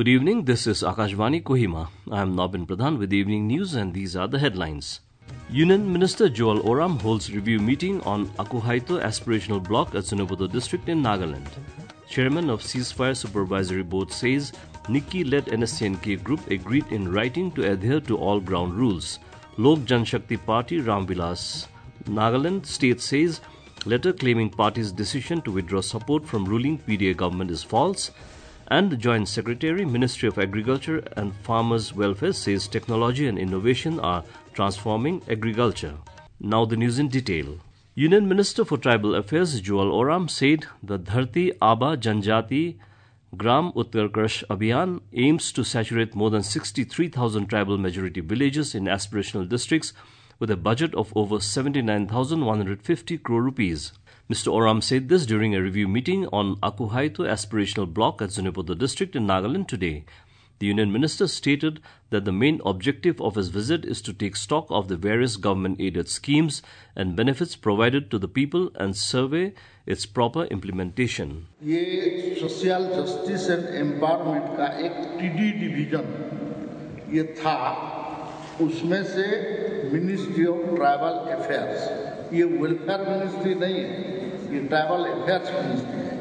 Good evening, this is Akashvani Kohima. I am Nobin Pradhan with evening news and these are the headlines. Union Minister Joel Oram holds review meeting on Akuhaito Aspirational Block at Sunobodho district in Nagaland. Chairman of Ceasefire Supervisory Board says Nikki-led NSCNK group agreed in writing to adhere to all ground rules. Lok Janshakti Party Ramvilas Nagaland state says letter claiming party's decision to withdraw support from ruling PDA government is false. And the Joint Secretary, Ministry of Agriculture and Farmers' Welfare says technology and innovation are transforming agriculture. Now the news in detail. Union Minister for Tribal Affairs Joel Oram said the Dharti Aba Janjati Gram Utkarsh Abhiyan aims to saturate more than 63,000 tribal majority villages in aspirational districts with a budget of over 79,150 crore rupees. Mr. Oram said this during a review meeting on Akuhaito Aspirational Block at Sunobodho district in Nagaland today. The Union Minister stated that the main objective of his visit is to take stock of the various government-aided schemes and benefits provided to the people and survey its proper implementation. ये social justice and empowerment का एक TD division ये था, उसमें से ministry of tribal affairs, ये welfare ministry नहीं है, ये ट्राइबल अफेयर्स मिनिस्ट्री है।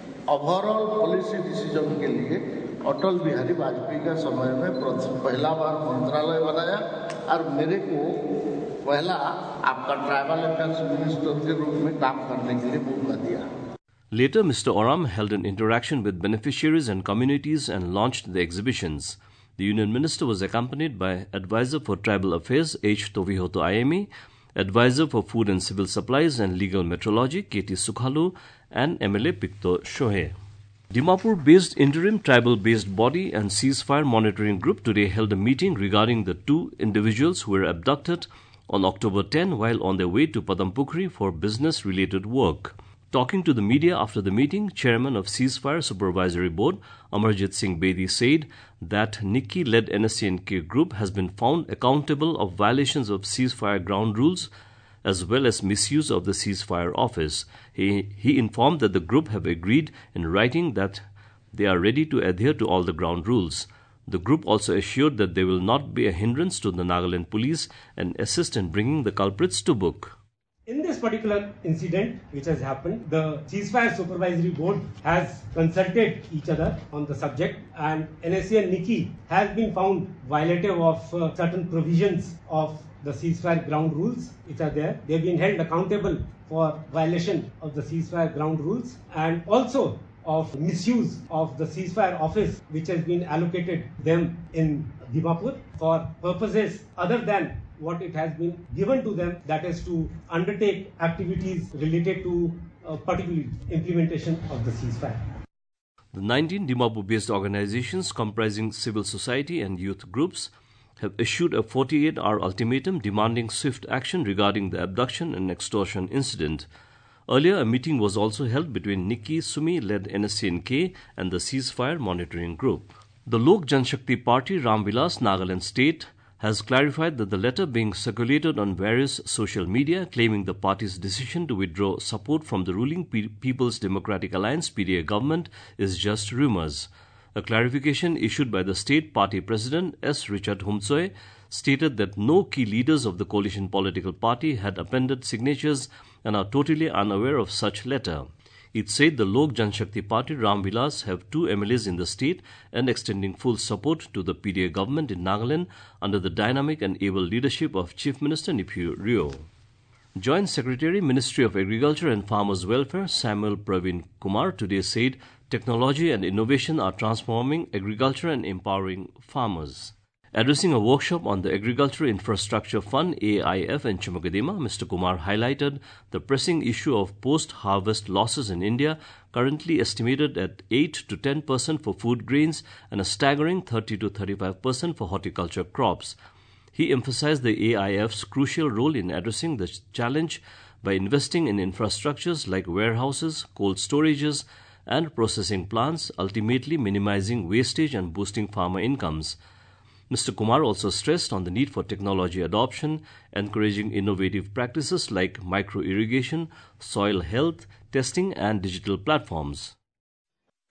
ओवरऑल पॉलिसी डिसीजन के लिए अटल बिहारी वाजपेयी का समय में पहला बार मंत्रालय बनाया और मेरे को पहला आपका ट्राइबल अफेयर्स मिनिस्टर के रूप में काम करने के लिए मौका दिया। Later, Mr. Oram held an interaction with beneficiaries and communities and launched the exhibitions. The Union Minister was accompanied by Advisor for Tribal Affairs H. Tovihoto Ayemi, Advisor for Food and Civil Supplies and Legal Metrology K.T. Sukhalu, and MLA Pikto Shohe. Dimapur-based interim tribal-based body and ceasefire monitoring group today held a meeting regarding the two individuals who were abducted on October 10 while on their way to Padampukri for business-related work. Talking to the media after the meeting, Chairman of Ceasefire Supervisory Board, Amarjit Singh Bedi, said that Nikki-led NSCNK group has been found accountable of violations of ceasefire ground rules as well as misuse of the ceasefire office. He informed that the group have agreed in writing that they are ready to adhere to all the ground rules. The group also assured that they will not be a hindrance to the Nagaland police and assist in bringing the culprits to book. In this particular incident which has happened, the Ceasefire Supervisory Board has consulted each other on the subject, and NSC and Nikki has been found violative of certain provisions of the ceasefire ground rules which are there. They have been held accountable for violation of the ceasefire ground rules and also of misuse of the ceasefire office which has been allocated them in Dimapur for purposes other than what it has been given to them, that is to undertake activities related to particular implementation of the ceasefire. The 19 Dimapur-based organizations comprising civil society and youth groups have issued a 48-hour ultimatum demanding swift action regarding the abduction and extortion incident. Earlier, a meeting was also held between Nikki Sumi-led NSCNK and the ceasefire monitoring group. The Lok Janshakti Party Ramvilas Nagaland State has clarified that the letter being circulated on various social media claiming the party's decision to withdraw support from the ruling People's Democratic Alliance PDA government is just rumors. A clarification issued by the state party president S. Richard Humtsoe stated that no key leaders of the coalition political party had appended signatures and are totally unaware of such letter. It said the Lok Janshakti Party Ramvilas have 2 MLAs in the state and extending full support to the PDA government in Nagaland under the dynamic and able leadership of Chief Minister Neiphiu Rio. Joint Secretary, Ministry of Agriculture and Farmers' Welfare Samuel Praveen Kumar today said technology and innovation are transforming agriculture and empowering farmers. Addressing a workshop on the Agriculture Infrastructure Fund AIF in Chimakadima, Mr. Kumar highlighted the pressing issue of post-harvest losses in India, currently estimated at 8 to 10% for food grains and a staggering 30 to 35% for horticulture crops. He emphasized the AIF's crucial role in addressing the challenge by investing in infrastructures like warehouses, cold storages, and processing plants, ultimately minimizing wastage and boosting farmer incomes. Mr. Kumar also stressed on the need for technology adoption, encouraging innovative practices like micro-irrigation, soil health testing and digital platforms.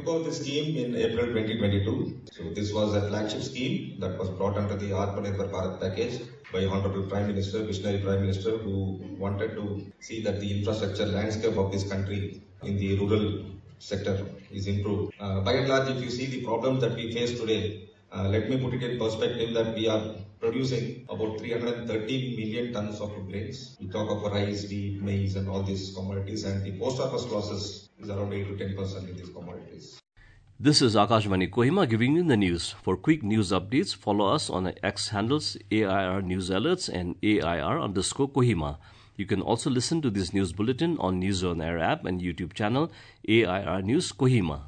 About the scheme in April 2022. So this was a flagship scheme that was brought under the Atmanirbhar Bharat package by Honorable Prime Minister, Visionary Prime Minister, who wanted to see that the infrastructure landscape of this country in the rural sector is improved. By and large, if you see the problems that we face today, let me put it in perspective that we are producing about 330 million tons of grains. We talk of rice, wheat, maize and all these commodities, and the post-harvest losses is around 8 to 10% in these commodities. This is Akashvani Kohima giving you the news. For quick news updates, follow us on the X handles AIR News Alerts and AIR_Kohima. You can also listen to this news bulletin on News on Air app and YouTube channel AIR News Kohima.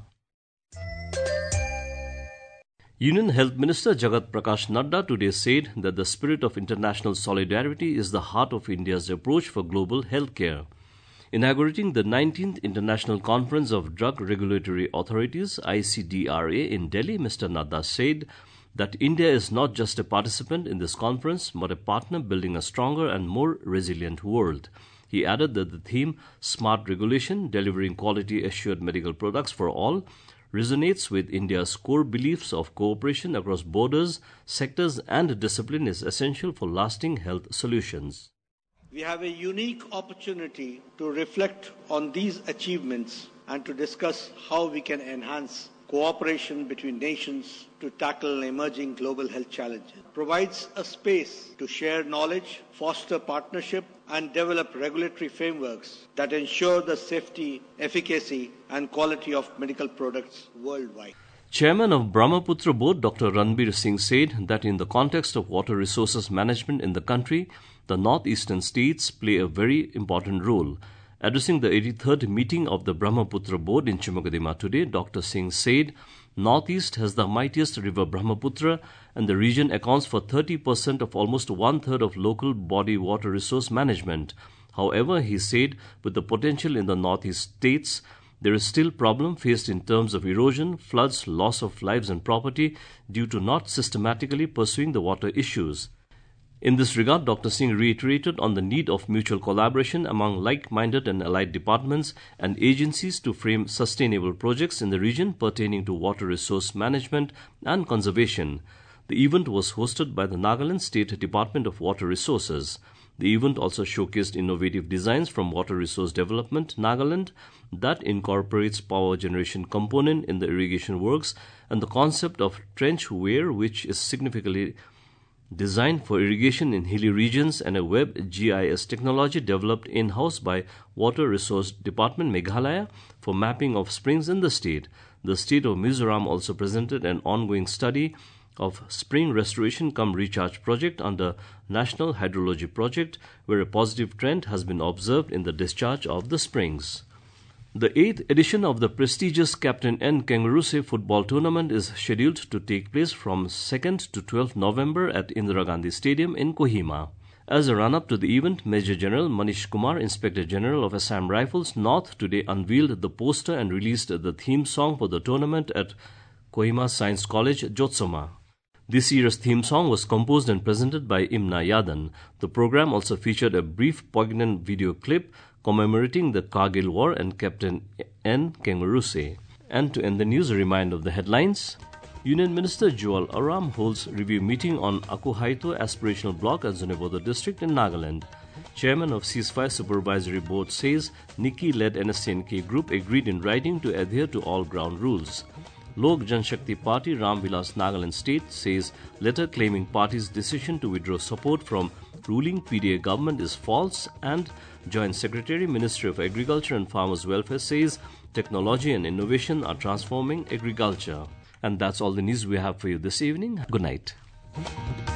Union Health Minister Jagat Prakash Nadda today said that the spirit of international solidarity is the heart of India's approach for global healthcare. Inaugurating the 19th International Conference of Drug Regulatory Authorities (ICDRA) in Delhi, Mr. Nadda said that India is not just a participant in this conference but a partner building a stronger and more resilient world. He added that the theme, Smart Regulation, Delivering Quality Assured Medical Products for All, resonates with India's core beliefs of cooperation across borders, sectors and discipline is essential for lasting health solutions. We have a unique opportunity to reflect on these achievements and to discuss how we can enhance cooperation between nations to tackle emerging global health challenges. It provides a space to share knowledge, foster partnership, and develop regulatory frameworks that ensure the safety, efficacy, and quality of medical products worldwide. Chairman of Brahmaputra Board, Dr. Ranbir Singh, said that in the context of water resources management in the country, the northeastern states play a very important role. Addressing the 83rd meeting of the Brahmaputra Board in Chimakadima today, Dr. Singh said, Northeast has the mightiest river Brahmaputra and the region accounts for 30% of almost one-third of local body water resource management. However, he said, with the potential in the Northeast states, there is still problem faced in terms of erosion, floods, loss of lives and property due to not systematically pursuing the water issues. In this regard, Dr. Singh reiterated on the need of mutual collaboration among like-minded and allied departments and agencies to frame sustainable projects in the region pertaining to water resource management and conservation. The event was hosted by the Nagaland State Department of Water Resources. The event also showcased innovative designs from Water Resource Development Nagaland that incorporates power generation component in the irrigation works and the concept of trench weir, which is significantly designed for irrigation in hilly regions, and a web GIS technology developed in-house by Water Resource Department Meghalaya for mapping of springs in the state. The state of Mizoram also presented an ongoing study of spring restoration cum recharge project under National Hydrology Project, where a positive trend has been observed in the discharge of the springs. The 8th edition of the prestigious Captain N. Kangaroo football tournament is scheduled to take place from 2nd to 12th November at Indira Gandhi Stadium in Kohima. As a run-up to the event, Major General Manish Kumar, Inspector General of Assam Rifles North, today unveiled the poster and released the theme song for the tournament at Kohima Science College, Jotsoma. This year's theme song was composed and presented by Imna Yadan. The program also featured a brief, poignant video clip commemorating the Kargil War and Captain N. Kangaroo. And to end the news, a reminder of the headlines. Union Minister Joel Aram holds review meeting on Akuhaito Aspirational Block at Zunheboto District in Nagaland. Chairman of Ceasefire Supervisory Board says Nikki-led NSCNK group agreed in writing to adhere to all ground rules. Lok Janshakti Party Ram Vilas Nagaland State says letter claiming party's decision to withdraw support from ruling PDA government is false, and Joint Secretary Ministry of Agriculture and Farmers Welfare says technology and innovation are transforming agriculture. And that's all the news we have for you this evening. Good night.